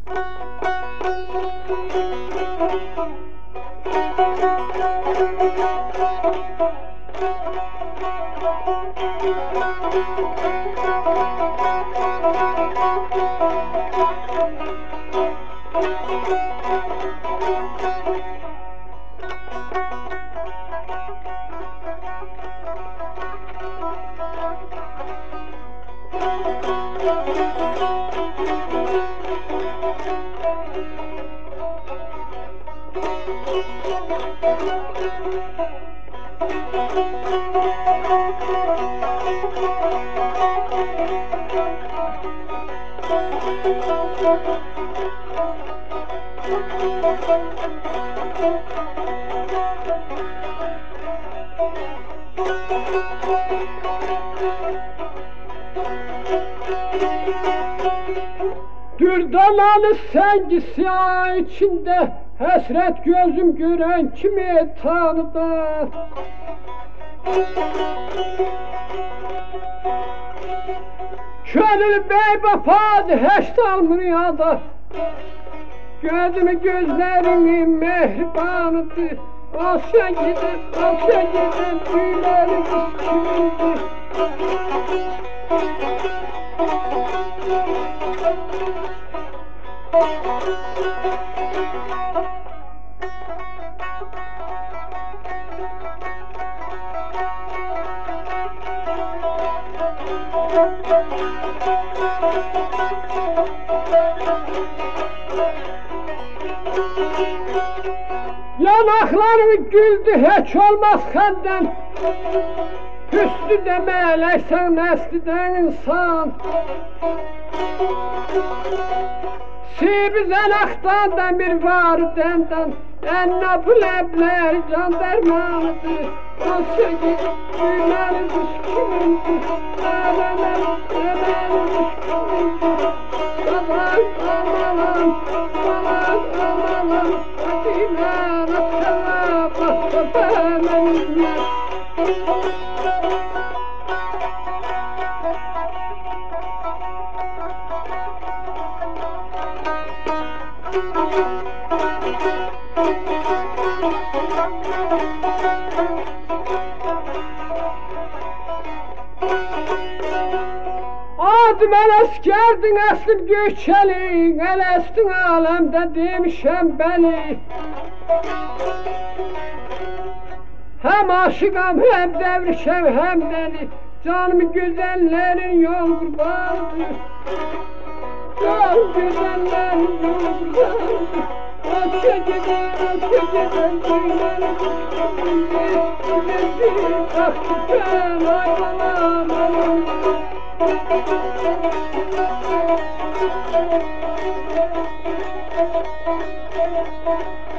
Dürdanalı sengi siyah içinde hasret gözüm gören kimi tanıdı? Könül bey bapadı heşt almıyor da gözümü gözlerimi mehribanıdı. Asya giden tüylerim üstümdü. Yanaklarım güldü hiç olmaz halden. Hüsnü demeleysen nesliden insan. Sibiz anaktan da bir var denden. Enna bu lebler can dermanıdır. Asya gidip düğmeli düşkünündür. Elemen düşkünündür. Aman aman aman aman Atime nasıl bakıp Adım eleskerdin asıl göçeli, elestin alemde demişem beni. Hem aşıkam hem devrişem hem deli, canımı güzellerin yol kurbanı. Can güzellerin yol kurbanı. Atça giden düğmeli düşkünündü. Güneşi taktı ayvalam alam. Thank you.